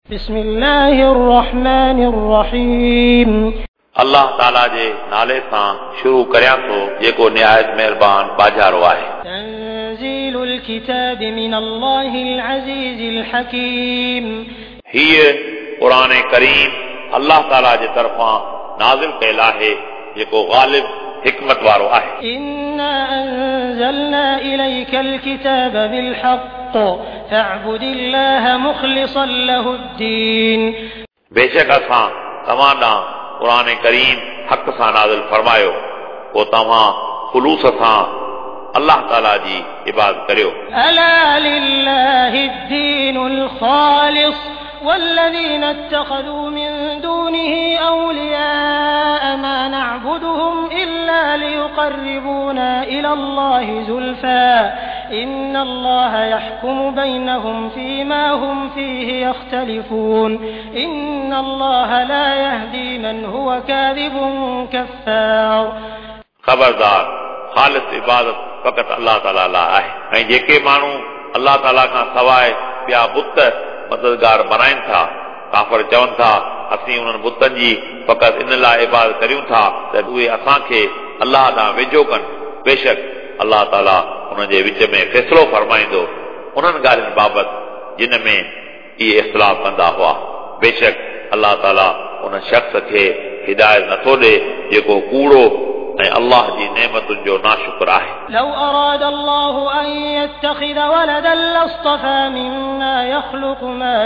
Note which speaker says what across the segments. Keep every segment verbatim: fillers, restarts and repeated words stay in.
Speaker 1: بسم الله الرحمن الرحيم
Speaker 2: अल्लाह ताला जे नाले सां शुरू करियां थो जेको निहायत महिरबान बाजारो आहे।
Speaker 1: تنزيل الكتاب من الله العزيز الحكيم
Speaker 2: हीअ क़ुरान करीम अल्लाह ताला जे तरफ़ां नाज़िल कयल आहे जेको गालिब हिकमत वारो आहे।
Speaker 1: إنا أنزلنا إليك الكتاب بالحق فاعبد الله مخلصا له الدين
Speaker 2: बेशक असां तव्हां ॾांहुं क़ुरान करीम हक़ सां नाज़िल फरमायो पोइ तव्हां ख़ुलूस सां अल्लाह ताला जी इबादत करियो।
Speaker 1: ألا لله الدين الخالص والذين اتخذوا من دونه أولياء ما نعبدهم إلا ليقربونا إلى الله زلفى إن الله يحكم بينهم فيما هم فيه يختلفون إن الله لا يهدي من هو كاذب كفار
Speaker 2: ख़बरदार ख़ालिस इबादत फ़क़त अल्लाह ताला लाइ आहे ऐं जेके माण्हू अल्लाह ताला खां सवाइ ॿिया बुत मददगार बनाइनि था काफ़िर चवनि था असीं उन्हनि बुतनि जी फ़क़त इन लाइ इबादत करियूं था त उहे असांखे अल्लाह ॾांहुं वेझो कनि। बेशक अल्लाह ताला उन जे विच में फ़ैसिलो फरमाईंदो उन्हनि ॻाल्हियुनि बाबति जिन में इहे इख़्तिलाफ़ कंदा हुआ। बेशक अल्लाह ताला उन शख़्स खे हिदायत नथो ॾे जेको कूड़ो ऐं अल्लाह जी नेमतुनि जो नाशुक्र आहे।
Speaker 1: لو أراد الله أن يتخذ ولدا لاصطفى مما يخلق ما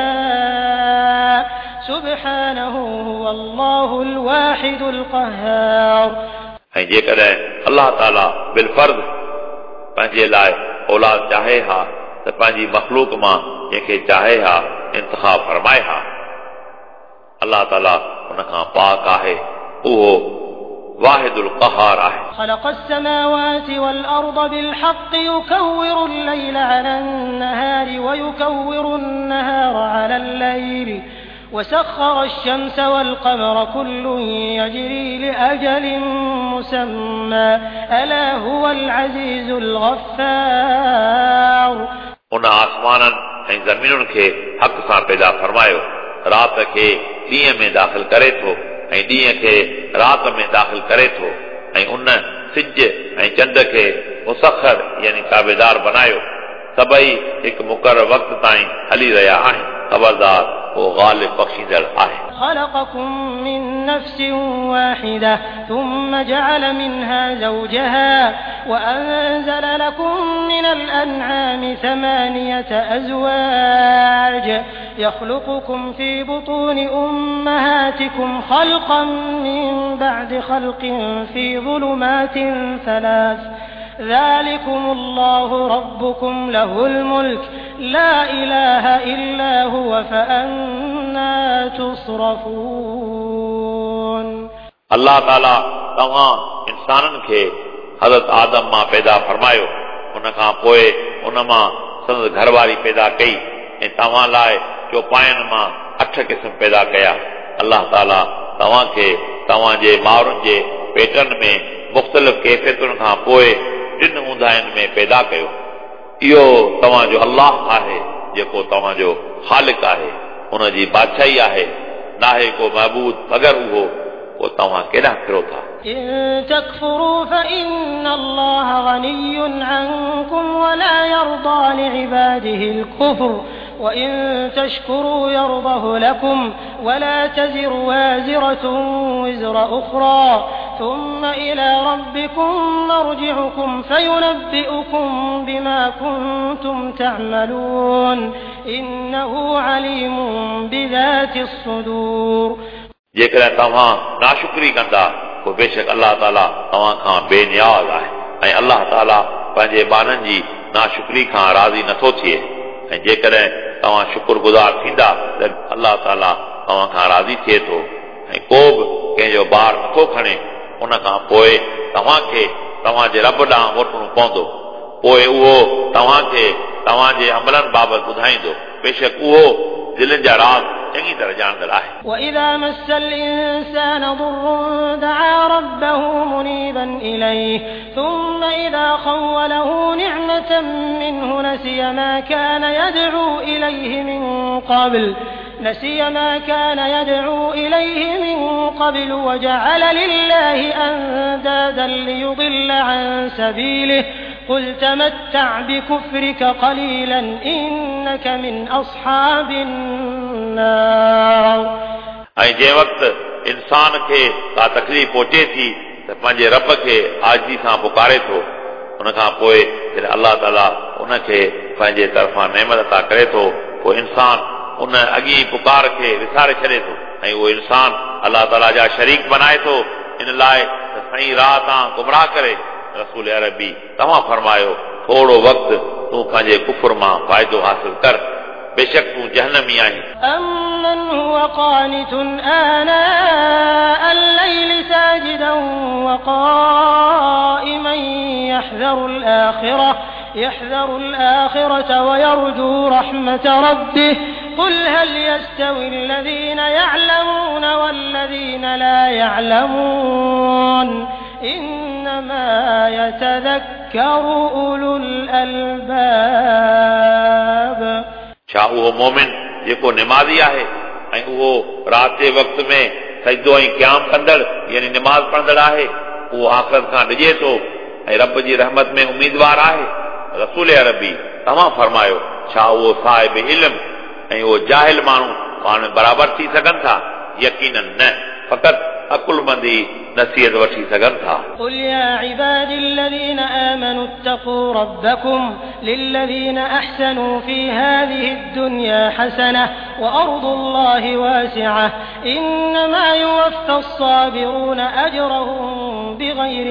Speaker 1: يشاء سبحانه هو الله الواحد القهار
Speaker 2: ऐं जेकॾहिं अल्लाह ताला बिलफर्ज़ पंहिंजे लाइ औलाद चाहे हा त पंहिंजी मख़लूक मां जंहिंखे चाहे हा इंतिख़ाब फरमाए हा। अल्लाह ताला उन खां पाक आहे उहो वाहिदुल क़हार आहे।
Speaker 1: خلق السماوات والأرض بالحق يكور الليل على النهار ويكور النهار على الليل وسخر الشمس والقمر كل يجري لأجل مسمى ألا هو العزيز الغفار
Speaker 2: उन आसमाननि ऐं ज़मीनुनि खे हक़ सां पैदा फरमायो राति खे ॾींहं में दाख़िल करे थो ऐं ॾींहं खे राति में दाख़िल करे थो ऐं उन सिज ऐं चंड खे मुसख़र यानी ताबेदार बनायो सभई हिकु मुक़रर वक़्त ताईं हली रहिया आहिनि। ख़बरदार वो गालिब बख़्शींदड़ आहे।
Speaker 1: خلقكم من نفس واحدة ثم جعل منها زوجها وأنزل لكم من الأنعام ثمانية أزواج يخلقكم في بطون أمهاتكم خلقا من بعد خلق في ظلمات ثلاث ذلكم الله ربكم له الملك لا إله إلا هو فأنا تصرفون
Speaker 2: अल्लाह ताला तव्हां इंसाननि खे हज़रत आदम मां पैदा फरमायो उन खां पोइ उन मां संदसि घरवारी पैदा कई ऐं तव्हां लाइ चौपाइनि मां अठ क़िस्म पैदा कया। अल्लाह ताला तव्हांखे तव्हांजे माउरुनि जे पेटनि में मुख़्तलिफ़ कैफ़ियतुनि खां पोइ टिन ऊंदाहियुनि में पैदा कयो। इहो तव्हांजो अल्लाह आहे जेको तव्हांजो ख़ालिक़ आहे उन जी बादशाही आहे नाहे को महबूद मगर उहो पोइ तव्हां केॾांहुं फिरो था।
Speaker 1: إن تكفروا فإن الله غني عنكم ولا يرضى لعباده الكفر وإن تشكروا يرضه لكم ولا تزر وازرة وزر أخرى ثم إلى ربكم مرجعكم فينبئكم بما كنتم تعملون إنه عليم بذات الصدور
Speaker 2: जेकॾहिं तव्हां नाशुक्री कंदा पोइ बेशक अल्लाह ताला तव्हां खां बेनियाज़ आहे ऐं अल्लाह ताला पंहिंजे ॿारनि जी नाशुक्री खां राज़ी नथो थिए ऐं जेकॾहिं तव्हां शुक्रगुज़ार थींदा त अल्लाह ताला तव्हां खां राज़ी थिए थो ऐं को बि कंहिंजो ॿार नथो खणे उन खां पोइ तव्हांखे तव्हांजे रब ॾांहुं मोटणो पवंदो पोइ उहो तव्हांखे तव्हांजे अमलनि बाबति ॿुधाईंदो बेशक उहो दिलनि जा राज़ चङी तरह ॼाणंदड़ आहे।
Speaker 1: وإذا مس الإنسان ضر دعا ربه منيبا إليه ثم إذا خوله نعمة منه نسي ما كان يدعو إليه من قبل نسي ما كان يدعو إليه من قبل وجعل لله أندادا ليضل عن سبيله قل تمتع بكفرك قليلا إنك من أصحاب النار.
Speaker 2: ऐं जंहिं वक़्तु इंसान खे का तकलीफ़ पहुचे थी त पंहिंजे रब खे आजी सां पुकारे थो, उन खां पोइ जॾहिं अलाह ताला उन खे पंहिंजे तरफ़ां नेमत अता करे थो, पोइ इंसान उन अॻी पुकार खे विसारे छॾे थो ऐं उहो इंसान अलाह ताला जा शरीक बनाए थो इन लाइ त सही राह तां गुमराह करे. रसूल अरबी तव्हां फरमायो थोरो वक़्तु तूं पंहिंजे कुफर मां फ़ाइदो हासिल कर, बेशक तूं जहन्नमी आहीं.
Speaker 1: أَمَّنْ هُوَ قَانِتٌ آنَاءَ اللَّيْلِ سَاجِدًا وَقَائِمًا يَحْذَرُ الْآخِرَةَ يَحْذَرُ الْآخِرَةَ وَيَرْجُو رَحْمَةَ رَبِّهِ قُلْ هَلْ يَسْتَوِي الَّذِينَ يَعْلَمُونَ وَالَّذِينَ لَا يَعْلَمُونَ إِنَّمَا يَتَذَكَّرُ أُولُو الْأَلْبَابِ.
Speaker 2: छा उहो मोमिन जेको निमाज़ी आहे ऐं उहो रात जे वक़्त में सजदो ऐं क़याम कंदड़ यानी निमाज़ पढ़ंदड़ आहे, उहो आख़िरत खां डिॼे थो ऐं रब जी रहमत में उम्मीदवार आहे. रसूल अरबी तव्हां फरमायो छा उहो साहिब इल्म ऐं उहो जाहिल माण्हू पाण बराबरि थी सघनि था? यकीनन न, फ़क़त अकुलमंदी नसीहत वठी सघनि था.
Speaker 1: قل يا عبادي الذين آمنوا اتقوا ربكم للذين أحسنوا في هذه الدنيا حسنة وأرض الله واسعة إنما يوفى الصابرون أجرهم بغير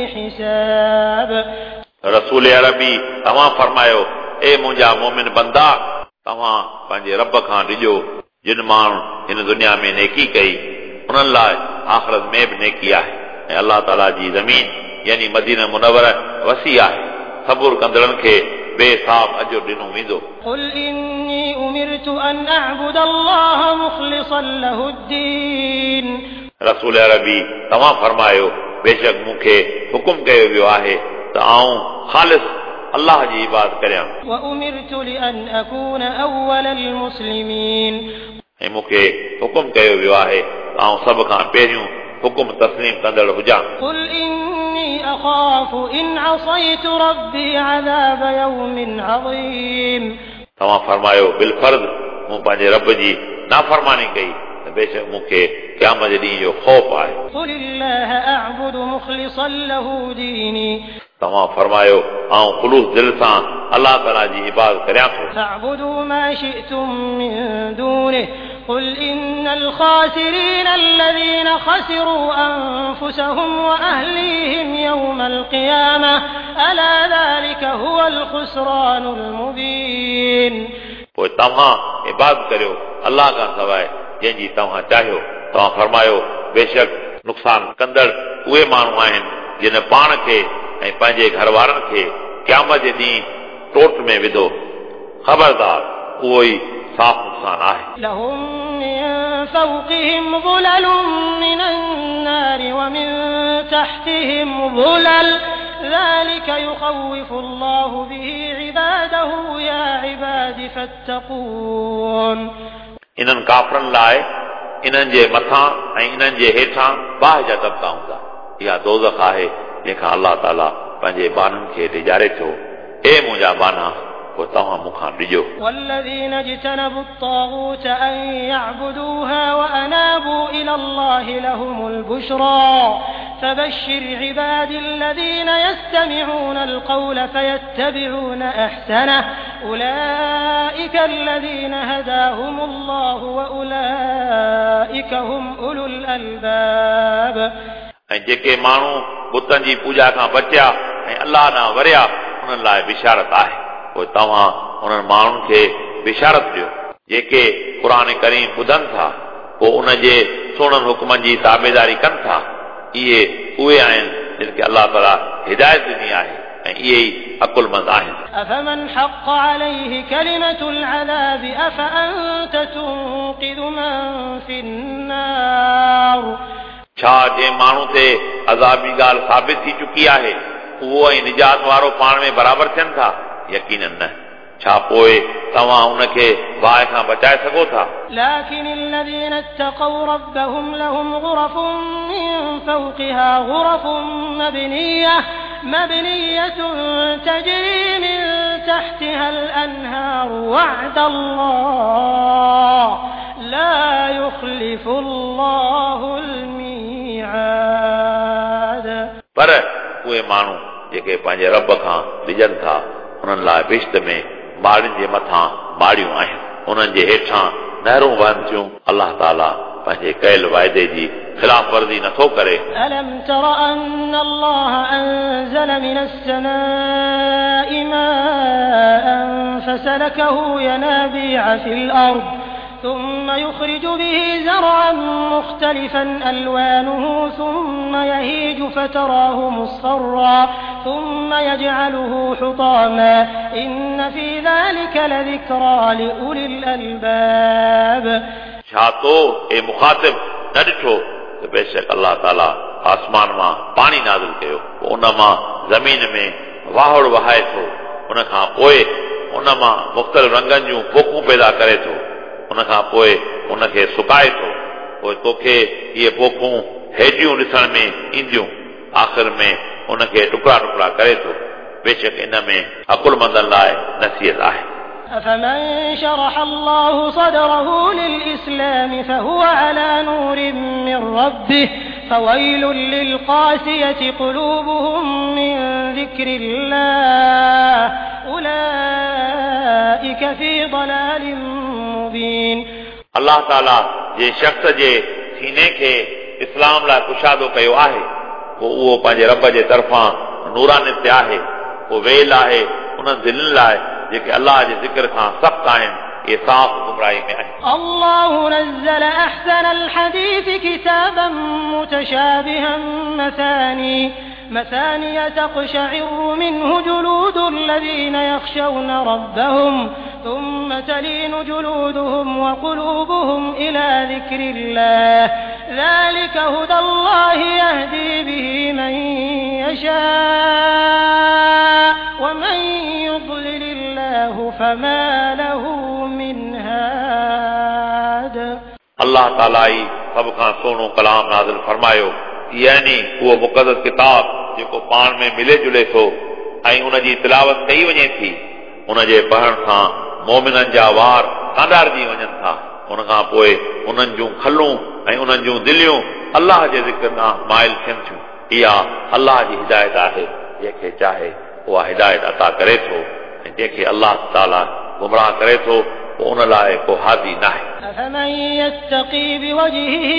Speaker 1: حساب.
Speaker 2: रसूल अरबी तव्हां फरमायो ए मुंहिंजा मोमिन बंदा, तव्हां पंहिंजे रब खां ॾिजो जिन माण्हू हिन दुनिया में नेकी कई उन्हनि लाइ आख़िरत में बि नेकी आहे ऐं अलाह ताला जी ज़मीन यानी मदीना मुनव्वर वसी आहे. सबुर कंदड़नि खे बेहिसाब अजर ॾिनो वेंदो.
Speaker 1: قل إني أمرت أن أعبد الله مخلصا له الدين.
Speaker 2: रसूल अरबी तव्हां फरमायो बेशक मूंखे हुकुम कयो वियो आहे त आऊं ख़ालिस अल्लाह जी इबादत करियां.
Speaker 1: وأمرت لأن أكون أول المسلمين.
Speaker 2: ऐं मूंखे हुकुम कयो वियो आहे आऊं सभ खां पहिरियों हुकुम तस्लीम कंदड़ हुजां.
Speaker 1: قل إني أخاف إن عصيت ربي عذاب يوم عظيم.
Speaker 2: तव्हां फरमायो बिलफर्ज़ मूं पंहिंजे रब जी नाफ़रमानी कई त बेशक मूंखे क़यामत जे ॾींहं जो ख़ौफ़ आहे.
Speaker 1: قل الله أعبد مخلصا له ديني.
Speaker 2: तव्हां फरमायो आऊं ख़ुलूस दिल सां अलाह ताला जी इबादत करियां थो.
Speaker 1: فاعبدوا ما شئتم من دونه قل إن الخاسرين الذين خسروا أنفسهم وأهليهم يوم القيامة ألا ذلك هو الخسران المبين.
Speaker 2: पोइ तव्हां इबादत करियो अलाह खां सवाइ जंहिंजी तव्हां चाहियो. तव्हां फरमायो बेशक नुक़सान कंदड़ उहे माण्हू आहिनि जिन पाण खे ऐं पंहिंजे घर वारनि खे क़यामत जे ॾींहुं टोट में विधो. ख़बरदार उहो ई साफ़ नुक़सान आहे.
Speaker 1: لهم من فوقهم ظلل من النار ومن تحتهم ظلل ذلك يخوف الله به عباده يا عباد فاتقون.
Speaker 2: इन्हनि काफ़रनि लाइ इन्हनि जे मथां ऐं इन्हनि जे हेठां बाहि जा तबका हूंदा. इहा दोज़ख आहे जंहिंखां अलाह ताला पंहिंजे बाननि खे ॾिॼारे थो. ए मुंहिंजा बाना पोइ तव्हां मूंखां ॾिजो.
Speaker 1: والذين اجتنبوا الطاغوت أن يعبدوها وأنابوا إلى الله لهم البشرى فبشر عبادي الذين يستمعون القول فيتبعون أحسنه أولئك الذين هداهم الله وأولئك هم أولو الألباب.
Speaker 2: ऐं जेके माण्हू बुतनि जी पूॼा खां बचिया ऐं अलाह ॾांहुं वरिया उन्हनि लाइ बिशारत आहे. पोइ तव्हां उन्हनि माण्हुनि खे बिशारत ॾियो जेके क़ुर करीम ॿुधनि था पोइ उन जे सुहिणनि हुकमनि जी ताबेदारी कनि था. इहे उहे आहिनि जिन खे अलाह ताला हिदायत ॾिनी आहे ऐं इहे ई अकुलमंद आहिनि.
Speaker 1: أفمن حق عليه كلمة العذاب أفأنت تنقذ من في النار.
Speaker 2: छा जंहिं माण्हू ते अज़ाबी ॻाल्हि साबित थी चुकी आहे उहो ऐं निजात वारो पाण में बराबरि थियनि था? यकीनन न. छा पोइ तव्हां उनखे बाहि खां बचाए सघो था
Speaker 1: لكن الذين اتقوا ربهم لهم غرف من فوقها غرف مبنية مبنية تجري من تحتها الأنهار وعد الله لا يخلف الله الميعاد
Speaker 2: पर उहे माण्हू जेके पंहिंजे रब खां डिॼनि था उन्हनि लाइ बिश्त में माड़ियुनि जे मथां माड़ियूं आहिनि उन्हनि जे हेठां नहरूं वहनि थियूं अलाह ताला पंहिंजे कयल वाइदे जी ख़िलाफ़ वर्ज़ी नथो करे
Speaker 1: ألم تر أن الله أنزل من السماء ماء فسلكه ينابيع في الأرض ثم يخرج به زرعا مختلفا ألوانه ثم يهيج فتراه مصفرا ثم يجعله حطاما إن في ذلك لذكرى لأولي الألباب
Speaker 2: छा तो ए मुखातिब न ॾिठो त बेशक अलाह ताला आसमान मां पाणी नाज़िल कयो उन मां ज़मीन में वाहड़ वहाए थो उन खां पोइ उन मां मुख़्तलिफ़ रंगनि जूं पोखूं पैदा करे थो उन खां पोइ उनखे सुकाए थो पोइ तोखे इहे पोखूं हेठियूं ॾिसण में ईंदियूं आख़िर में उनखे टुकड़ा टुकड़ा करे थो बेशक इन में अकुलमंदनि लाइ नसीहत आहे
Speaker 1: أفمن شرح الله صدره للإسلام فهو على نور من ربه فويل للقاسية قلوبهم من ذكر الله أولئك في ضلال مبين
Speaker 2: अलाह ताला जे शख़्स जे सीने खे इस्लाम लाइ कुशादो कयो आहे पोइ उहो पंहिंजे रब जे तरफ़ां नूरानियत आहे उहो वेल आहे उन्हनि दिलनि लाइ जेके अलाह जे ज़िक्र खां सख़्त आहिनि ये साफ़ गुमराही में आहिनि
Speaker 1: الله نزل أحسن الحديث كتابا متشابها مثاني مثاني تقشعر منه جلود الذين يخشون ربهم ثم تلين جلودهم وقلوبهم إلى ذكر الله ذلك هدى الله يهدي به من يشاء ومن يضلل الله فما له من هاد
Speaker 2: अलाह ताला ई सभ खां सुहिणो कलाम नाज़िल फरमायो यानी उहो मुक़दस किताब जेको पाण में मिले जुले थो ऐं उन जी तिलावत कई वञे थी उन जे पढ़ण सां मोमिननि जा वार कांडारजी वञनि था उन खां पोइ उन्हनि जूं खलूं ऐं उन्हनि जूं दिलियूं अलाह जे ज़िक्र ॾांहुं माइल थियनि थियूं इहा अलाह जी हिदायत आहे जंहिंखे चाहे उहा हिदायत अता करे थो ऐं जंहिंखे अलाह ताला गुमराह करे थो पोइ उन लाइ को हादी नाहे
Speaker 1: أفمن يتقي بوجهه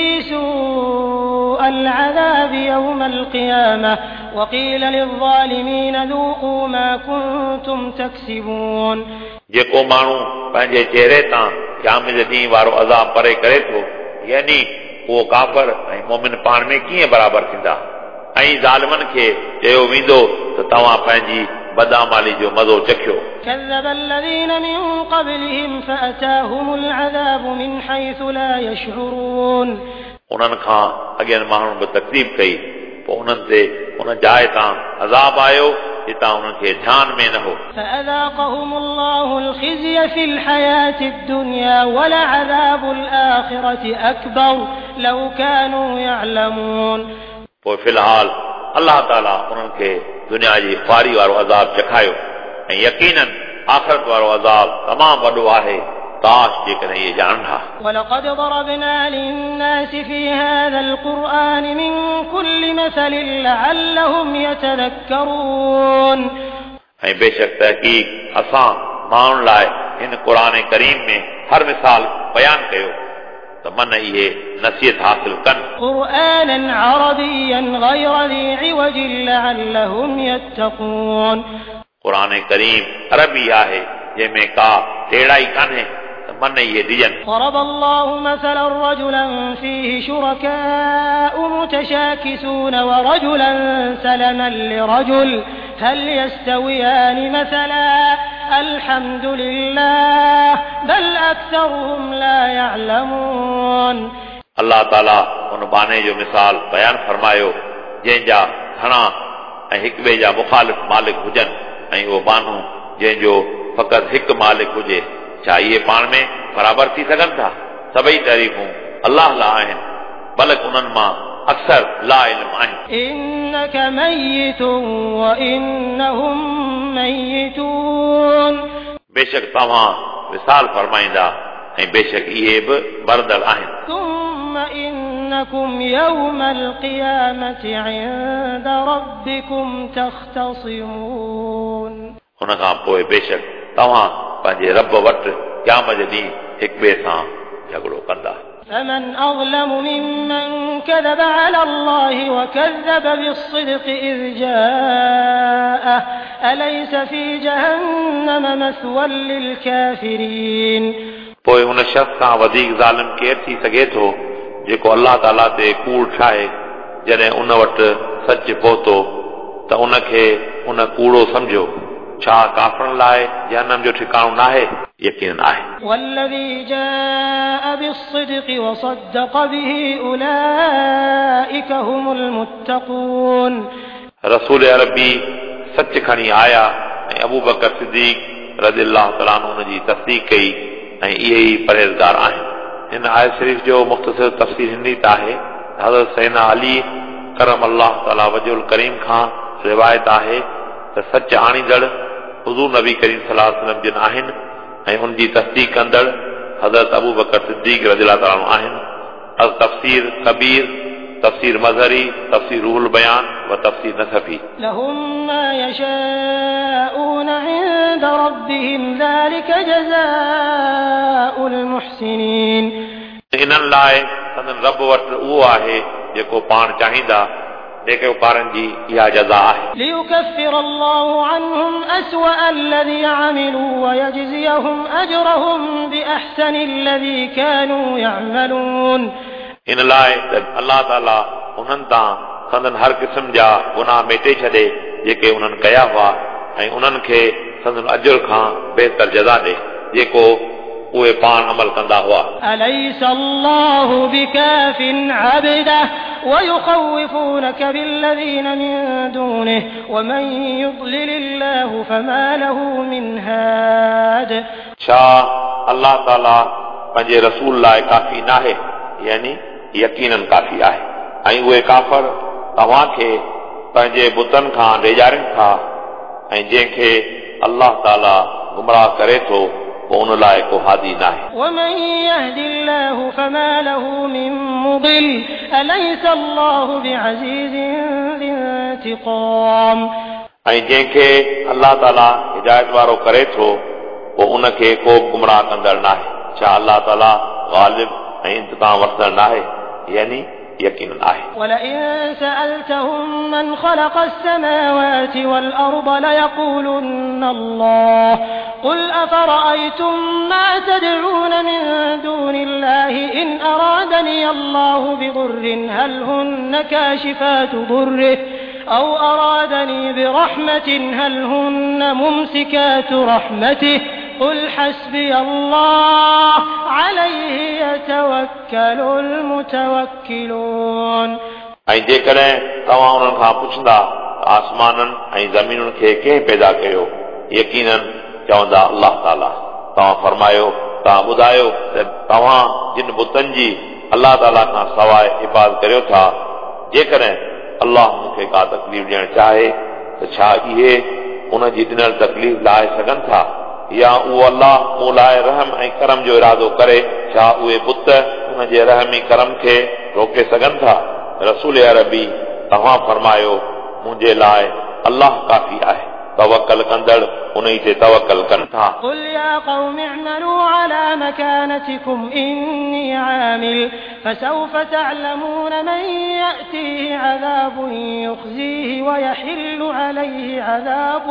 Speaker 1: سوء العذاب يوم القيامة وقيل للظالمين ذوقوا ما كنتم تكسبون
Speaker 2: जेको माण्हू पंहिंजे चेहरे तां क़यामत जे ॾींहुं वारो अज़ाब परे करे थो यानी उहो काफ़िर ऐं मोमिन पाण में कीअं बराबरि थींदा ऐं ज़ालिमनि खे चयो वेंदो त तव्हां पंहिंजी बदआमाली जो मज़ो चखियो
Speaker 1: كذب الذين من قبلهم فأتاهم العذاب من حيث لا يشعرون
Speaker 2: उन्हनि खां अॻियनि माण्हुनि बि तकलीफ़ कई पोइ उन्हनि ते उन जाइ तां अज़ाब आयो जितां उन्हनि खे ध्यान में न हो
Speaker 1: فأذاقهم الله الخزي في الحياة الدنيا ولعذاب الآخرة أكبر لو كانوا يعلمون
Speaker 2: पोइ फ़िलहाल अलाह ताला उन्हनि खे दुनिया जी ख़्वारी वारो अज़ाब चखायो ऐं यकीनन आख़िरत वारो अज़ाब तमामु वॾो आहे काश जेकॾहिं इहे ॼाणनि हा
Speaker 1: ولقد ضربنا للناس في هذا القرآن من كل مثل لعلهم يتذكرون
Speaker 2: ऐं बेशक तहक़ीक़ असां माण्हुनि लाइ हिन क़ुरान करीम में हर मिसाल बयानु कयो त मन इहे नसीहत हासिल कनि
Speaker 1: قرآنا عربيا غير ذي عوج لعلهم يتقون
Speaker 2: क़ुरान करीम अरबी आहे जंहिंमें का टेढ़ाई कान्हे त मन इहे डिॼनि
Speaker 1: ضرب الله مثلا رجلا فيه شركاء متشاكسون ورجلا سلما لرجل هل يستويان مثلا الحمد لله بل أكثرهم لا يعلمون
Speaker 2: अलाह ताला उन बाने जो मिसाल बयानु फरमायो जंहिंजा घणा ऐं हिक ॿिए जा मुखालिफ़ मालिक हुजनि ऐं उहो बानो जंहिंजो फ़क़ति हिकु मालिक हुजे। छा इहे पाण में बराबर थी सघनि था? सभई तारीफ़ूं अल्लाह लाइ आहिनि, बल्कि उन्हनि मां अक्सर ला इल्म आहिनि।
Speaker 1: इन्नक मय्यितुन व इन्नहुम मय्यितून,
Speaker 2: बेशक तव्हां विसाल फरमाईंदा ऐं बेशक इहे बि मरदड़ आहिनि।
Speaker 1: ثم إنكم يوم القيامة عند ربكم تختصمون,
Speaker 2: हुन खां पोइ बेशक तव्हां पंहिंजे रब वटि क़यामत जे ॾींहुं हिक ॿिए सां झगड़ो कंदा।
Speaker 1: فمن أظلم ممن كذب على الله وكذب بالصدق إذ جاءه أليس في جهنم مثوى للكافرين.
Speaker 2: पोइ हुन शख़्स खां वधीक ज़ालिम केरु थी सघे थो जेको अल्लाह ताला ते कूड़ ठाहे, जॾहिं उन वटि सच पहुतो त उनखे उन कूड़ो सम्झो। छा काफ़रनि लाइ जहन्नम जो ठिकाणो नाहे? यकीनन आहे।
Speaker 1: والذي جاء بالصدق وصدق به أولئك هم المتقون.
Speaker 2: रसूल अरबी सच खणी आया ऐं अबू बकर सिद्दीक़ रज़ियल्लाहु तआला अन्हु उन जी तस्दीक़ कई ऐं इहे ई परहेज़गार आहिनि। हिन आयत शरीफ़ जो मुख़्तसर तफ़सीर हिन त आहे हज़रत सैयदना अली करम अल्लाह ताला वजहुल करीम खां रिवायत आहे त सच आणींदड़ हुज़ूर नबी करीम सल्लल्लाहु अलैहि वसल्लम जिन आहिनि ऐं उन जी तस्दीक़ कंदड़ हज़रत अबू बकर सिद्दीक़ रज़ियल्लाहु तआला आहिनि। अल तफ़सीर कबीर, तफ़सीर मज़हरी, तफ़सीर रूहुल बयान व तफ़सीर नसफ़ी।
Speaker 1: लहुम मा यशाऊन इंद रब्बिहिम ज़ालिका जज़ाउल मुहसिनीन।
Speaker 2: इन्हनि लाइ संदन रब वटि उहो आहे जेको पाण चाहींदा, नेककारनि जी इहा जज़ा आहे।
Speaker 1: लियुकफ़िर अल्लाहु अन्हुम अस्वअ अल्लज़ी अमिलू व यजज़ियहुम अजरहुम बिअहसनि अल्लज़ी कानू यअमलून।
Speaker 2: इन लाइ त अल्लाह ताला उन्हनि तां संदन हर क़िस्म जा गुनाह मेटे छॾे जेके उन्हनि कया हुआ ऐं उन्हनि खे संदन अजुर खां बहितर जज़ा ॾे जेको उहे पाण अमल कंदा हुआ।
Speaker 1: अलैस अल्लाहु बिकाफिन अब्दह व युखव्विफूनक बिल्लज़ीन मिन दूनिहि व मन युضलिलिल्लाहु फमा लहू मिन हाद।
Speaker 2: छा अल्लाह ताला पंहिंजे रसूल लाइ काफ़ी नाहे? यानी यकीनन काफ़ी आहे। ऐं उहे काफ़र तव्हांखे पंहिंजे बुतनि खां डेॼारिन था ऐं जंहिंखे अल्लाह ताला गुमराह करे थो उन लाइ को हादी नाहे।
Speaker 1: वमन यहदिल्लाहु फमा लहू मिन मुदिल अलैस अल्लाहु बिअज़ीज़िन ज़िंतिक़ाम।
Speaker 2: ऐं जंहिंखे अल्लाह ताला हिदायत वारो करे थो पोइ उनखे को गुमराह कंदड़ नाहे। छा अल्लाह ताला ग़ालिब ऐं इंतकाम वठंदड़ नाहे? यानी यकीनन आहे।
Speaker 1: वलइन सअलतहुम मन ख़लक़स समावाति वल अर्द लयक़ूलुन्न अल्लाह क़ुल अफ़रअयतुम मा तदऊन मिन दूनिल्लाहि इन अरादनी अल्लाहु बिदुर्रिन हल हुन्न काशिफातु दुर्रिहि औ अरादनी बिरहमतिन हल हुन्न मुमसिकातु रहमतिहि क़ुल हस्बी अल्लाह अलैहि यतवक्कलुल मुतवक्किलून।
Speaker 2: ऐं जेकॾहिं तव्हां उन्हनि खां पुछंदा आसमाननि ऐं ज़मीनुनि खे कंहिं पैदा कयो, यकीनन चवंदा अल्लाह ताला। तव्हां फरमायो, तव्हां ॿुधायो त तव्हां जिन बुतनि जी अल्लाह ताला खां सवाइ इबादत करियो था, जेकॾहिं अल्लाह मूंखे का तकलीफ़ ॾियणु चाहे त छा इहे उन जी ॾिनल तकलीफ़ लाहे सघनि था? या उहो अल्लाह मूं लाइ रहम ऐं करम जो इरादो करे, छा उहे बुत उन जे रहम ऐं करम खे रोके सघनि था? रसूल अरबी तव्हां फरमायो, मुंहिंजे लाइ अल्लाह काफ़ी आहे, तवक्कल कंदड़ उन ते तवक्कल कनि था।
Speaker 1: قل يا قوم اعملوا على مكانتكم إني عامل فسوف تعلمون من يأتيه عذاب يخزيه ويحل عليه عذاب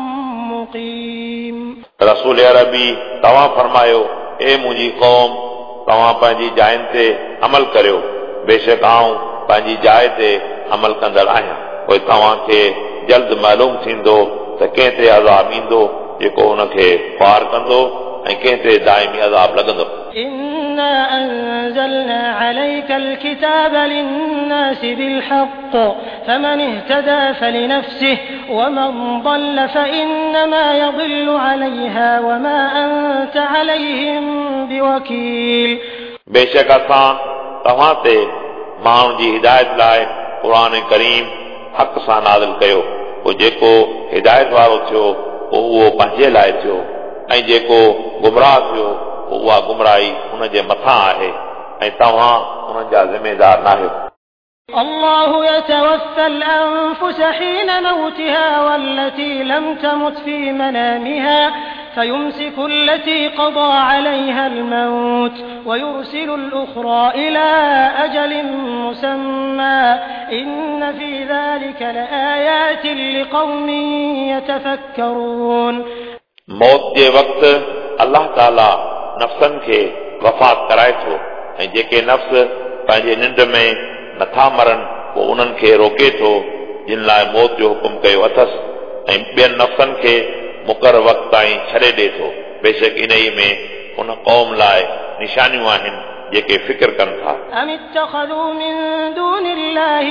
Speaker 1: मुक़ीम।
Speaker 2: रसूल अरबी तव्हां फरमायो, ए मुंहिंजी क़ौम, तव्हां पंहिंजी जायुनि ते अमल करियो, बेशक आऊं पंहिंजी जाइ ते अमल कंदड़ आहियां। पोइ तव्हांखे जल्द मालूम थींदो त कंहिं ते अज़ाब ईंदो जेको हुनखे ख़्वार कंदो ऐं कंहिं ते दाइमी अज़ाब लॻंदो।
Speaker 1: इन्ना أنزلنا عليك الكتاب للناس بالحق فمن اهتدى فلنفسه ومن ضل فإنما يضل عليها وما أنت عليهم بوكيل
Speaker 2: बेशक असां तव्हां ते माण्हुनि जी हिदायत लाइ क़ुरान करीम हक़ सां नाज़िल कयो पोइ जेको हिदायत वारो थियो पोइ उहो पंहिंजे लाइ थियो ऐं जेको गुमराह थियो पोइ उहा गुमराही हुन जे मथां आहे ऐं तव्हां हुननि जा ज़िमेदार नाहियो
Speaker 1: الله يتوفى الأنفس حين موتها والتي لم تمت في منامها فيمسك التي قضى عليها الموت ويرسل الأخرى إلى أجل مسمى إن في ذلك لآيات لقوم يتفكرون
Speaker 2: मौत जे वक़्तु अल्लाह ताला नफ़्सनि खे वफ़ात कराए थो ऐं जेके नफ़्स पंहिंजे निंड में नथा मरनि पोइ उन्हनि खे रोके थो जिन लाइ मौत जो हुकुम कयो अथसि ऐं ॿियनि नफ़्सनि खे मुक़रर वक़्त ताईं छॾे ॾिए थो बेशक इन ई में उन क़ौम लाइ निशानियूं आहिनि जेके फिक्र कनि था
Speaker 1: أم اتخذوا من دون الله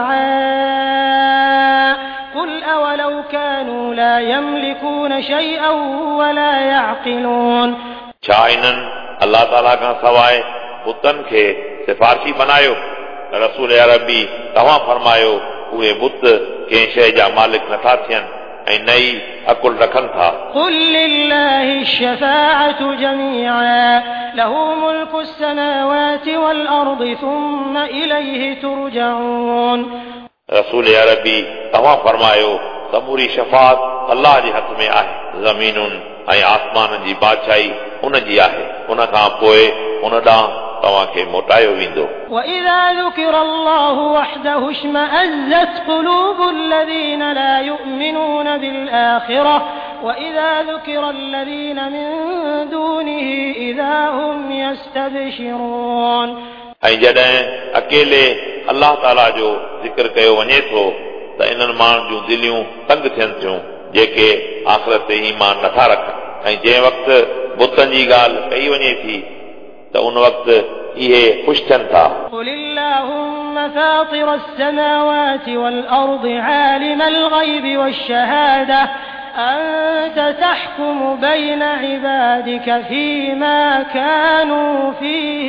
Speaker 1: شفعاء قل أولو كانوا لا يملكون شيئا ولا يعقلون
Speaker 2: छा इन्हनि अल्लाह ताला खां सवाइ बुतनि खे सिफ़ारिशी बनायो रसूल अरबी तव्हां फरमायो उहे बुत कंहिं शइ जा मालिक नथा थियनि ऐं न ई अकुल रखनि था
Speaker 1: قل لله الشفاعة جميعا له ملك السماوات والأرض ثم إليه ترجعون
Speaker 2: रसूल अरबी तव्हां फरमायो समूरी शफ़ाअत अल्लाह जे हथ में आहे ज़मीनुनि ऐं आसमाननि जी बादशाही उन जी आहे उन खां पोइ उन ॾांहुं तव्हांखे मोटायो वेंदो
Speaker 1: وإذا ذكر الله وحده اشمأزت قلوب الذين لا يؤمنون بالآخرة وإذا ذكر الذين من دونه إذا هم يستبشرون
Speaker 2: ऐं जॾहिं अकेले अल्लाह ताला जो ज़िक्र कयो वञे थो त इन्हनि माण्हुनि जूं दिलियूं तंग थियनि थियूं जेके आख़िरत ते ईमान नथा रखनि ऐं जंहिं वक़्तु बुतनि जी ॻाल्हि कई वञे थी त उन वक़्तु इहे ख़ुशि थियनि था
Speaker 1: قل اللهم فاطر السماوات والأرض عالم الغيب والشهادة أنت تحكم بين عبادك فيما كانوا فيه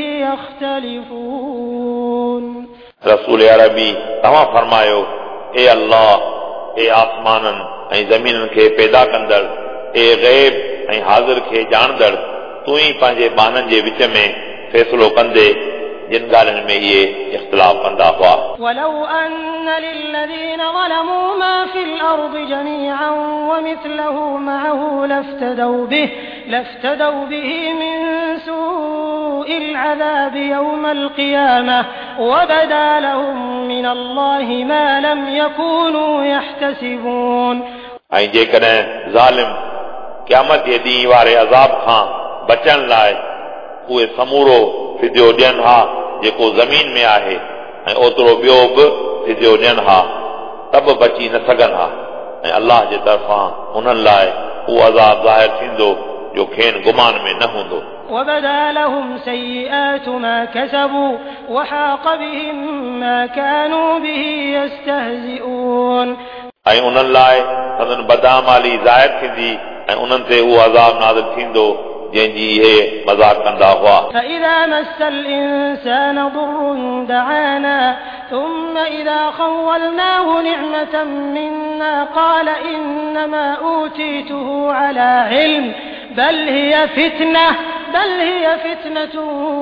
Speaker 1: يختلفون
Speaker 2: रसूल अरबी तव्हां फरमायो ए अल्लाह ए आसमाननि ऐं ज़मीननि खे पैदा कंदड़ ए ग़ैब ऐं हाज़िर खे ॼाणदड़ तूं ई पंहिंजे बाननि जे विच में फ़ैसिलो कंदे जिन ॻाल्हियुनि में इहे इख़्तिलाफ़ कंदा हुआ
Speaker 1: ولو أن للذين ظلموا ما في الأرض جميعا ومثله معه لافتدوا به لافتدوا به من سوء العذاب يوم القيامة وبدا لهم من الله ما لم يكونوا يحتسبون
Speaker 2: ऐं जेकॾहिं ज़ालिम क़यामत जे ॾींहुं वारे अज़ाब खां बचण लाइ उहे समूरो फिदियो ॾियनि हा जेको ज़मीन में आहे ऐं ओतिरो ॿियो बि फिदियो ॾियनि हा त बि बची न सघनि हा ऐं अल्लाह जे तरफ़ां उन्हनि लाइ उहो अज़ाब ज़ाहिर थींदो जो खेनि गुमान में न हूंदो
Speaker 1: وبدا لهم سيئات ما كسبوا وحاق بهم ما كانوا به يستهزئون
Speaker 2: ऐं उन्हनि लाइ संदन बदामाली ज़ाहिर थींदी ऐं उन्हनि ते उहो अज़ाब नाज़िल थींदो जंहिंजी इहे मज़ाक कंदा हुआ
Speaker 1: فإذا مس الإنسان ضر دعانا ثم إذا خولناه نعمة منا قال إنما أوتيته على علم بل هي فتنة بل هي فتنة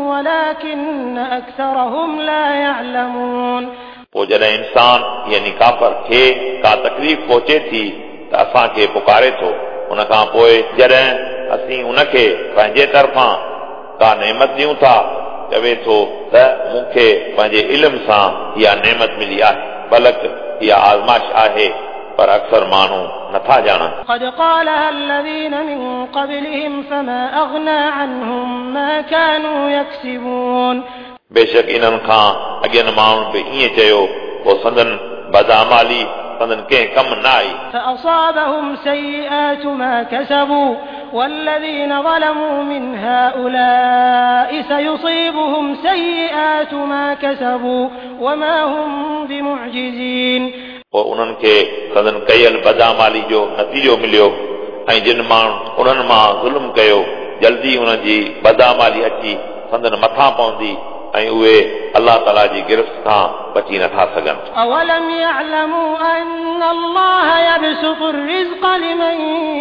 Speaker 1: ولكن أكثرهم لا يعلمون
Speaker 2: पोइ जॾहिं इंसान यानी काफ़र खे का तकलीफ़ पहुचे थी त असांखे पुकारे थो उन खां पोइ जॾहिं असीं उनखे पंहिंजे तरफ़ां का नेमत ॾियूं था चवे थो त मूंखे पंहिंजे इल्म सां इहा नेमत मिली आहे बलक इहा आज़माइश आहे पर अक्सर माण्हू नथा ॼाणनि
Speaker 1: قد قالها الذين من قبلهم فما أغنى عنهم ما كانوا يكسبون
Speaker 2: बेशक इन्हनि खां अॻियनि माण्हुनि बि ईअं चयो पोइ संदन बदअमाली संदन कंहिं कम न आई
Speaker 1: فأصابهم سيئات ما كسبوا والذين ظلموا من هؤلاء سيصيبهم سيئات ما كسبوا وما هم بمعجزين
Speaker 2: पोइ उन्हनि खे सदन कयल बदामाली जो नतीजो मिलियो ऐं जिन माण्हू उन्हनि मां ज़ुल्म कयो जल्दी उन्हनि जी बदामाली अची संदन मथां पवंदी ऐं उहे अलाह ताला जी गिरफ़्त खां बची नथा सघनि
Speaker 1: أولم يعلموا أن الله يبسط الرزق لمن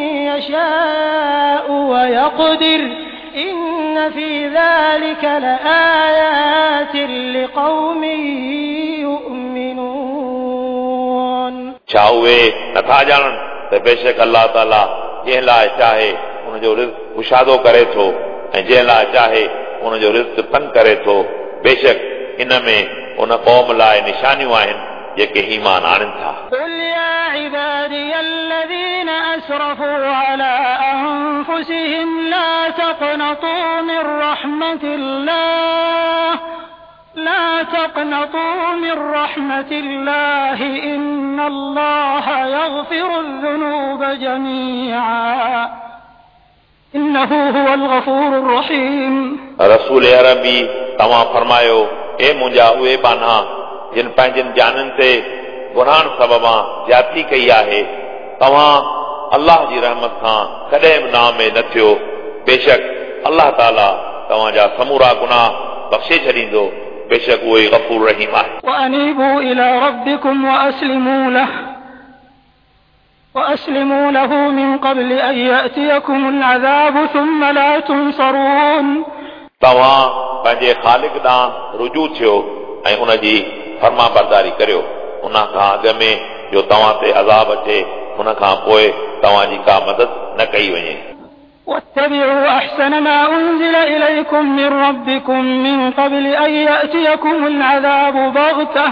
Speaker 1: يشاء ويقدر إن في ذلك لآيات لقوم يؤمنون
Speaker 2: छा उहे नथा ॼाणनि त बेशक अलाह ताला जंहिं लाइ चाहे उनजो रिज़्क़ कुशादो करे थो ऐं जंहिं लाइ चाहे उनजो रिज़्क़ तंग करे थो बेशक इन में उन क़ौम लाइ निशानियूं आहिनि जेके ईमान आणनि था
Speaker 1: قل يا عبادي الذين أسرفوا على أنفسهم لا تقنطوا من رحمة الله لا تقنطوا من رحمة الله إن الله يغفر الذنوب جميعا إنه هو الغفور الرحيم
Speaker 2: रसूल अरबी तव्हां फरमायो ए मुंहिंजा उहे बाना जिन पंहिंजनि जाननि ते गुनाहनि सबबां ज्यादती कई आहे तव्हां अलाह जी रहमत खां कॾहिं बि नामे न थियो बेशक अलाह ताला तव्हांजा समूरा गुनाह बख़्शे छॾींदो बेशक उहो ई गफूर रहीम आहे
Speaker 1: وأنيبوا إلى ربكم وأسلموا له وأسلموا له من قبل أن يأتيكم العذاب ثم لا تنصرون
Speaker 2: तव्हां पंहिंजे ख़ालिक ॾांहुं रुजू थियो ऐं उन जी फर्मा बरदारी करियो उन खां अॻु में जो तव्हां ते अज़ाब अचे उन खां पोइ तव्हांजी का मदद न कई वञे
Speaker 1: واتبعوا أحسن ما أنزل إليكم من ربكم من قبل أن يأتيكم العذاب بغتة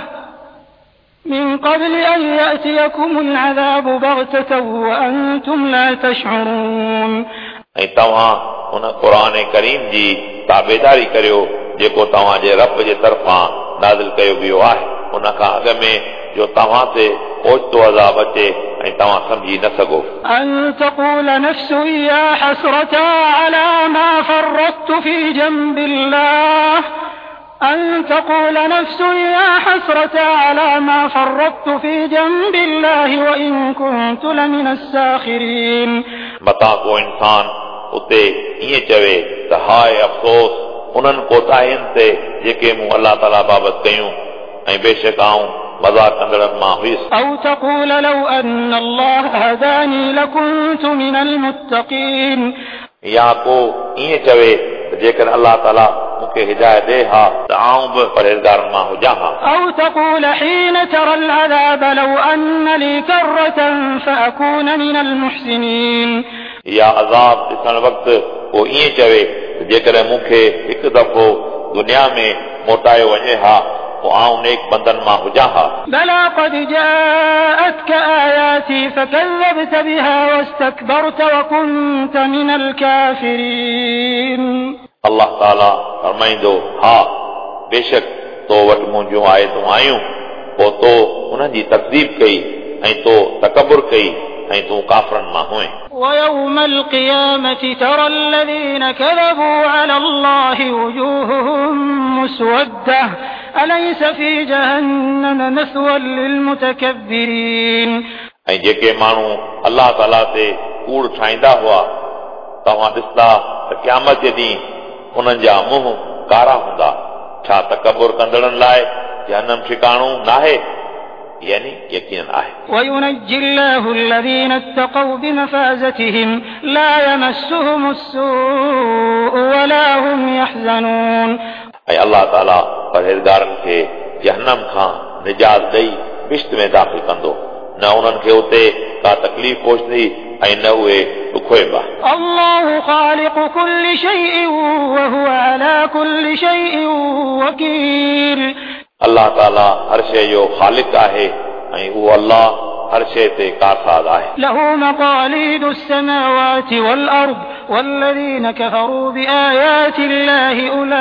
Speaker 1: من قبل أن يأتيكم العذاب بغتة وأنتم لا تشعرون
Speaker 2: ऐं तव्हां उन क़ुरान करीम जी ताबेदारी करियो जेको तव्हांजे रब जे तरफ़ां नाज़िल कयो वियो आहे उन खां अॻु में जो तव्हां ते ओचितो अज़ाब अचे ऐं तव्हां सम्झी न सघो
Speaker 1: أن تقول نفس يا حسرة على ما فرطت في جنب الله أن تقول نفس يا حسرة على ما فرطت في جنب الله وإن كنت لمن الساخرين
Speaker 2: मता को इंसान उते ईअं चवे त हाय अफ़सोस उन्हनि कोताहियुनि ते जेके मूं अलाह ताला बाबति कयूं ऐं बेशक आऊं मज़ाक कंदड़नि मां हुयुसि
Speaker 1: أو تقول لو أن الله هداني لكنت من المتقين
Speaker 2: या को ईअं चवे त जेकर अलाह ताला मूंखे हिदायत ॾे हा त आऊं बि परहेज़गारनि मां हुजां हा
Speaker 1: أو تقول حين ترى العذاب لو أن لي كرة فأكون من المحسنين
Speaker 2: या अज़ाब ॾिसण वक़्तु पोइ ईअं चवे त जेकर मूंखे हिकु दफ़ो दुनिया में मोटायो वञे हा पोइ आऊं नेक बंदनि मां हुजां हा
Speaker 1: بلى قد جاءتك آياتي فكذبت بها واستكبرت وكنت من الكافرين
Speaker 2: अलाह ताला फरमाईंदो हा बेशक तो वटि मुंहिंजूं आयतूं आयूं पोइ तो उन्हनि जी तकज़ीब कई ऐं तो तकबुर कई ऐं तूं काफ़रनि मां हुएं
Speaker 1: ويوم القيامة ترى الذين كذبوا على الله وجوههم مسودة أليس في جهنم مثوى للمتكبرين
Speaker 2: ऐं जेके माण्हू अलाह ताला ते कूड़ ठाहींदा हुआ तव्हां ॾिसंदा त क़यामत जे ॾींहुं उन्हनि जा मुंहं कारा हूंदा छा तकबुर कंदड़नि लाइ जहन्नम ठिकाणो नाहे यानी यकीनन आहे
Speaker 1: وينجي الله الذين اتقوا بمفازتهم لا يمسهم السوء ولا هم يحزنون
Speaker 2: ऐं अलाह ताला परहेज़गारनि खे जहन्नम खां निजात ॾेई बिश्त में दाख़िल कंदो न उन्हनि खे उते का तकलीफ़ पहुचंदी ऐं न उहे ॾुखोइबा
Speaker 1: الله خالق كل شيء وهو على كل شيء وكيل
Speaker 2: अलाह ताला हर शइ जो ख़ालिक आहे ऐं उहो अलाह हर शइ ते कारसाज़ आहे
Speaker 1: له مقاليد السماوات والأرض والذين كفروا بآيات الله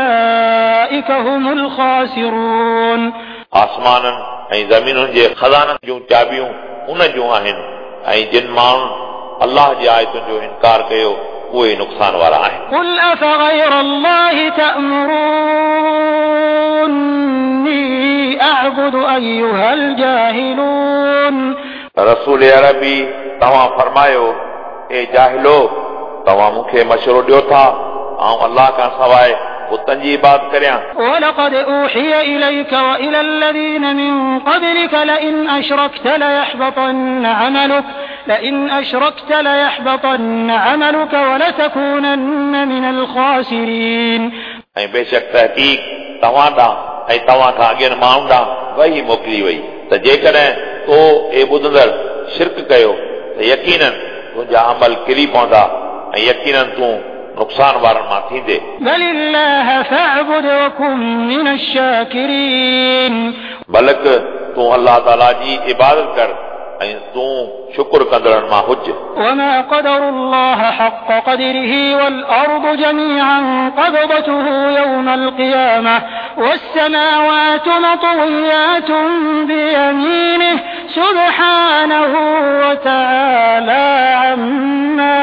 Speaker 1: أولئك هم الخاسرون
Speaker 2: आसमाननि ऐं ज़मीनुनि जे खज़ाननि जूं चाबियूं उन जूं आहिनि ऐं जिन माण्हुनि अलाह जी आयतुनि जो इनकार कयो उहे नुक़सान वारा आहिनि.
Speaker 1: قل أفغير الله تأمروني أعبد أيها الجاهلون.
Speaker 2: रसूल अरबी तव्हां फरमायो ए जाहिलो तव्हां मूंखे मशवरो ॾियो था ऐं अल्लाह खां सवाइ बुतनि जी इबादत करियां.
Speaker 1: ولقد أوحي إليك وإلى الذين من قبلك لئن أشركت ليحبطن عملك لئن أشركت ليحبطن عملك ولتكونن من الخاسرين.
Speaker 2: ऐं बेशक तहक़ीक़ तव्हां ॾांहुं ऐं तव्हां खां अॻियनि माण्हुनि ॾांहुं वही मोकिली वई त जेकॾहिं तो ए ॿुधंदड़ शिरक कयो त यकीनन तुंहिंजा अमल किरी पवंदा ऐं यकीनन तूं नुक़सान वारनि मां थींदे.
Speaker 1: بلله فاعبد وكن من الشاكرين.
Speaker 2: बलक तूं अल्लाह ताला जी इबादत कर ऐं तूं शुक्र कंदड़नि मां हुज.
Speaker 1: وما قدر الله حق قدره والأرض جميعا قبضته يوم القيامة والسماوات مطويات بيمينه سبحانه وتعالى عما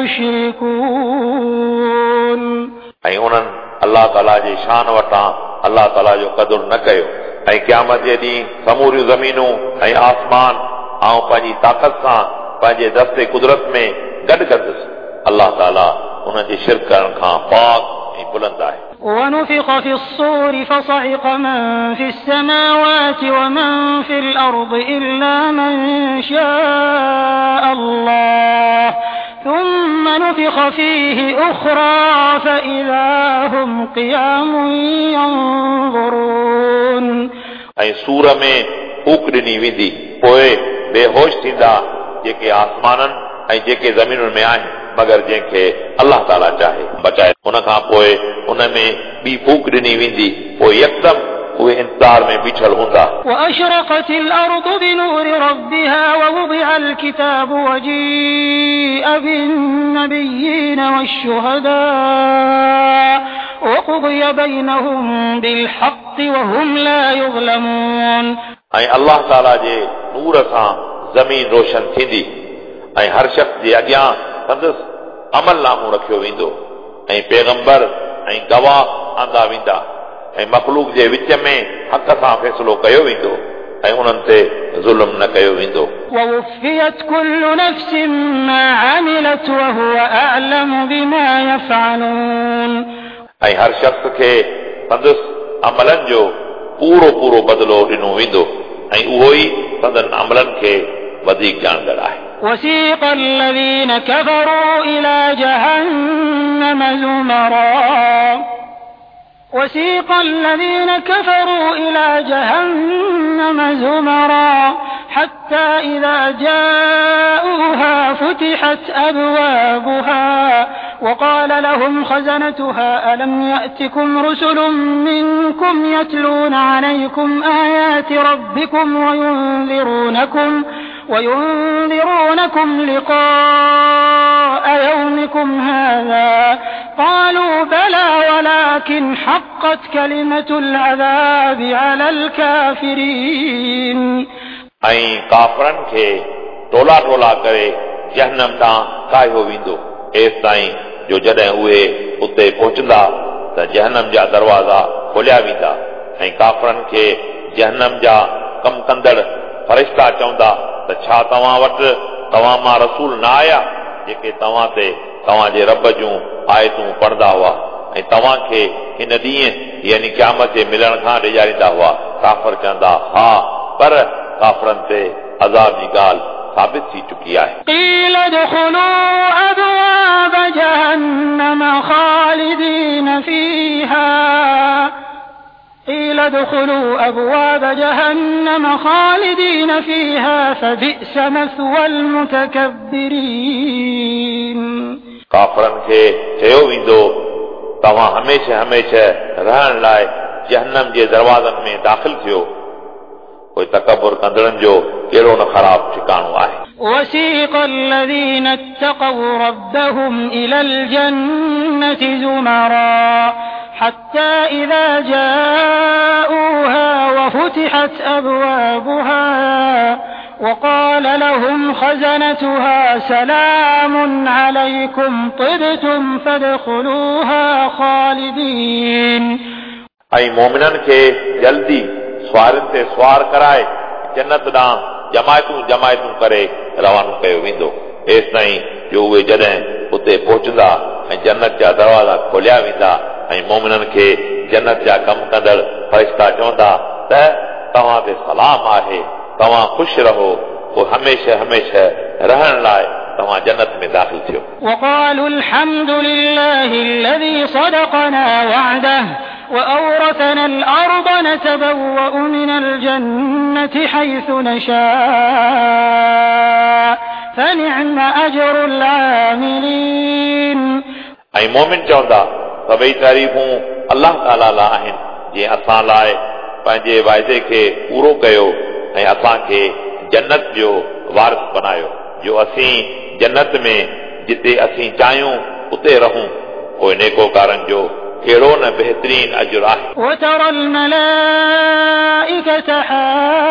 Speaker 1: يشركون.
Speaker 2: ऐं उन्हनि अल्लाह ताला जी शान वटां अल्लाह ताला जो क़दुरु न कयो ऐं क़यामत जे ॾींहुं समूरियूं ज़मीनूं ऐं आसमान ऐं पंहिंजी ताक़त सां पंहिंजे दस्ते कुदरत में गॾु कंदुसि. अल्लाह ताला उन्हनि जे शिरक करण खां पाक ऐं बुलंद आहे.
Speaker 1: ونفخ في الصور فصعق من في السماوات ومن في الأرض إلا من شاء الله ثم نفخ فيه أخرى فإذا هم قيام ينظرون.
Speaker 2: ऐं सूर में फूक ॾिनी वेंदी पोइ बेहोश थींदा जेके आसमाननि ऐं जेके ज़मीनुनि में आहिनि मगर जंहिंखे अल्लाह ताला चाहे बचाए. उन खां पोइ उन में ॿी फूक ॾिनी वेंदी पोइ यकदमि उहे इंतज़ार में बीठल हूंदा.
Speaker 1: وأشرقت الأرض بنور ربها ووضع الكتاب وجيء بالنبيين والشهداء وقضي بينهم بالحق وهم لا يظلمون. ऐं अल्लाह ताला जे नूर सां ज़मीन रोशन थींदी ऐं हर शख़्स जे अॻियां संदसि अमल नामो रखियो वेंदो ऐं पैगंबर ऐं गवाह आंदा वेंदा ऐं मख़लूक जे विच में हक़ सां फ़ैसिलो कयो वेंदो ऐं उन्हनि ते ज़ुल्म न कयो वेंदो. ووفيت كل نفس ما عملت وهو أعلم بما يفعلون.
Speaker 2: ऐं हर शख़्स खे संदसि अमलनि जो पूरो पूरो बदिलो ॾिनो वेंदो ऐं उहो ई संदनि अमलनि खे वधीक ॼाणंदड़ आहे.
Speaker 1: وسيق الذين كفروا إلى جهنم زمرا وسيق الذين كفروا إلى جهنم زمرا حتى إذا جاءوها فتحت أبوابها وقال لهم خزنتها ألم يأتكم رسل منكم يتلون عليكم آيات ربكم وينذرونكم وينذرونكم لقاء يومكم هذا قالوا بلى ولكن حقت كلمة العذاب على الكافرين.
Speaker 2: ऐं काफ़रनि खे टोला टोला करे जहन्नम ॾांहुं कायो वेंदो एसि ताईं जो जॾहिं उहे उते पहुचंदा त जहन्नम जा दरवाज़ा खोलिया वेंदा ऐं काफ़रनि खे जहन्नम जा कम कंदड़ फरिश्ता चवंदा त छा तव्हां वटि तव्हां मां रसूल न आया जेके तव्हां ते तव्हांजे रब जूं आयतूं पढ़ंदा हुआ ऐं तव्हां खे हिन ॾींहुं यानी क़यामत जे मिलण खां ॾेजारींदा हुआ. काफ़र चवंदा हा पर काफ़रनि ते अज़ाब जी ॻाल्हि साबित थी चुकी आहे.
Speaker 1: قيل ادخلوا أبواب جهنم خالدين فيها قيل ادخلوا أبواب جهنم خالدين فيها فبئس مثوى المتكبرين.
Speaker 2: काफ़रनि खे चयो वेंदो तव्हां हमेशह हमेशह रहण लाइ जहन्नम जे दरवाज़नि में दाख़िल थियो कोई तकबुर कंदड़नि जो कहिड़ो न ख़राब ठिकाणो आहे.
Speaker 1: وسيق الذين اتقوا ربهم إلى الجنة زمرا حتى إذا جاءوها وفتحت أبوابها وقال لهم خزنتها سلام عليكم طبتم فادخلوها خالدين
Speaker 2: ऐं मोमिननि खे जल्दी सुवारनि ते सुवार कराए जन्नत ॾांहुं जमायतूं जमायतूं करे रवानो कयो वेंदो एसि ताईं जो उहे जॾहिं उते पहुचंदा ऐं जन्नत जा दरवाज़ा खोलिया वेंदा ऐं मोमिननि खे जन्नत जा कमु कंदड़ फ़रिश्ता चवंदा त तव्हां ते सलाम आहे तव्हां ख़ुशि रहो पोइ हमेशह हमेशह रहण लाइ तव्हां जन्नत में दाख़िल थियो
Speaker 1: وقالوا الحمد لله الذي صدقنا وعده وأورثنا الأرض نتبوأ من الجنة حيث نشاء فنعم أجر العاملين
Speaker 2: ऐं मोमिन चवंदा सभई तारीफ़ूं अल्लाह ताला लाइ आहिनि जीअं असां लाइ पंहिंजे वाइदे खे पूरो कयो ऐं असांखे जन्नत जो वारिस बनायो जो असीं जन्नत में जिते असीं चाहियूं उते रहूं पोइ नेकोकारनि जो कहिड़ो न बहितरीन अजुर आहे